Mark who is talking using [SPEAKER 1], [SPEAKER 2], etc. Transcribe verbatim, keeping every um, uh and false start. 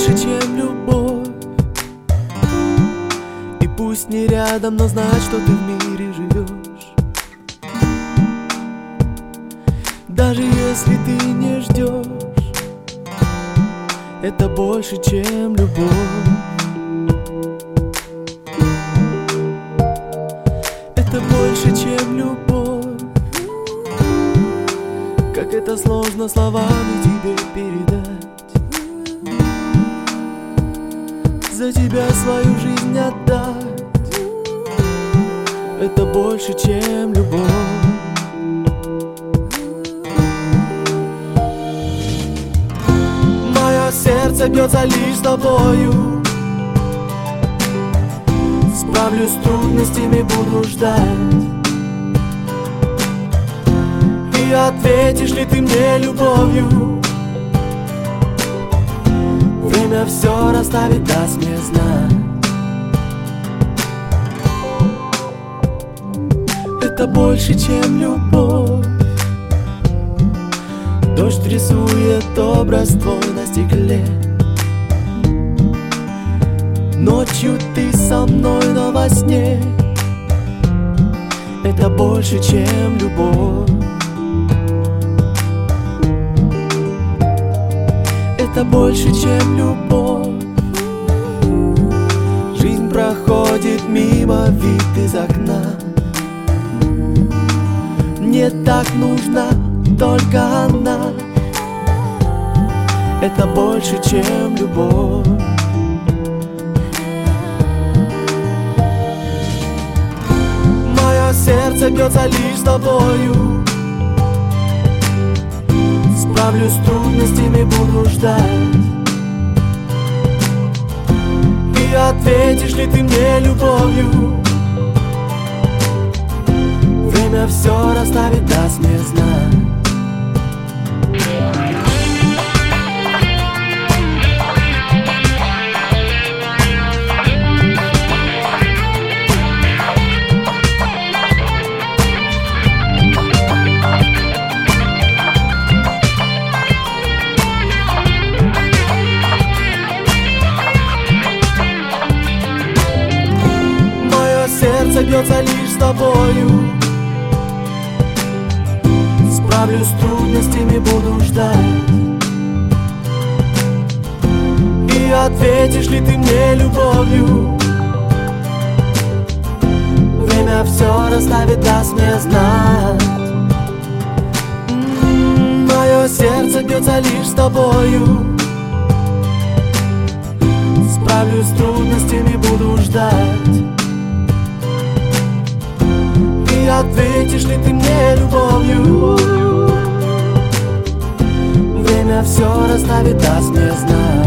[SPEAKER 1] больше, чем любовь. И пусть не рядом, но знать, что ты в мире живешь. Даже если ты не ждешь, это больше, чем любовь. Это больше, чем любовь. Как это сложно словами тебе передать. За тебя свою жизнь отдать. Это больше, чем любовь. Мое сердце бьется лишь с тобою. Справлюсь с трудностями, буду ждать. И ответишь ли ты мне любовью? Время все расставит, даст мне знать. Это больше, чем любовь. Дождь рисует образ твой на стекле. Ночью ты со мной, но во сне. Это больше, чем любовь. Это больше, чем любовь. Жизнь проходит мимо, вид из окна. Мне так нужна только она. Это больше, чем любовь. Мое сердце бьется лишь с тобою. Справлюсь с трудностями, буду ждать. И ответишь ли ты мне любовью? Время все расставит, даст мне знать. Сердце бьется лишь с тобою. Справлюсь с трудностями, буду ждать. И ответишь ли ты мне любовью? Время все расставит, даст мне знать. М-м, мое сердце бьется лишь с тобою. Справлюсь с трудностями, буду ждать. И ответишь ли ты мне любовью? Время все расставит, даст мне знать.